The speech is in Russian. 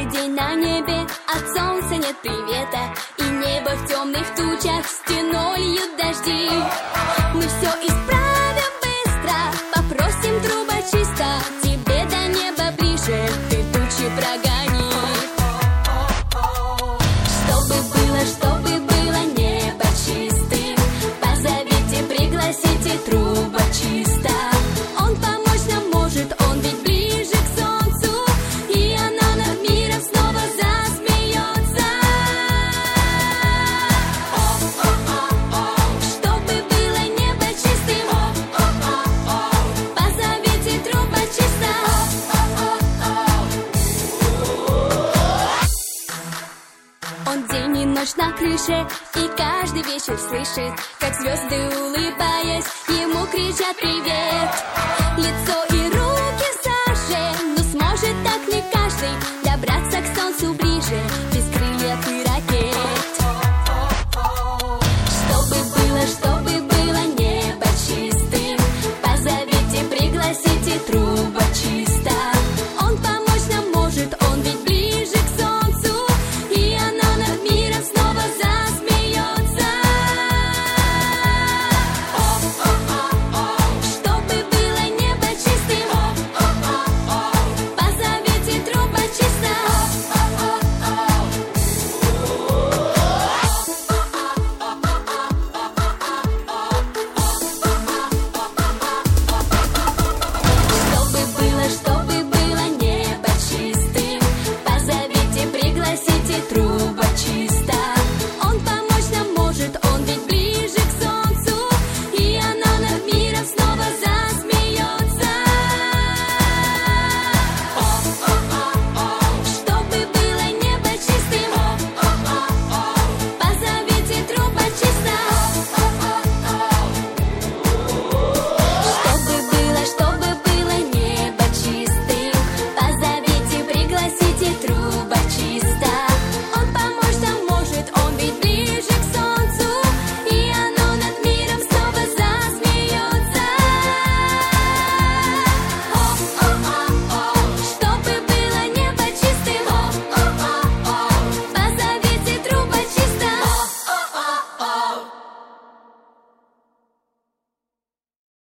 день на небе, от солнца нет привета, и небо в темных тучах стеной льют дожди. Мы все исправим быстро, попросим трубочиста, тебе до неба ближе, ты тучи прогони. Чтобы было небо чистым, позовите, пригласите трубочиста. Он помочь нам может, он ведь ближе к солнцу, и она над миром снова засмеется. Чтобы было небо чистым, позовите трубочиста. Он день и ночь на крыше, и каждый вечер слышит, как звезды, улыбаясь, ему кричат привет. Лицо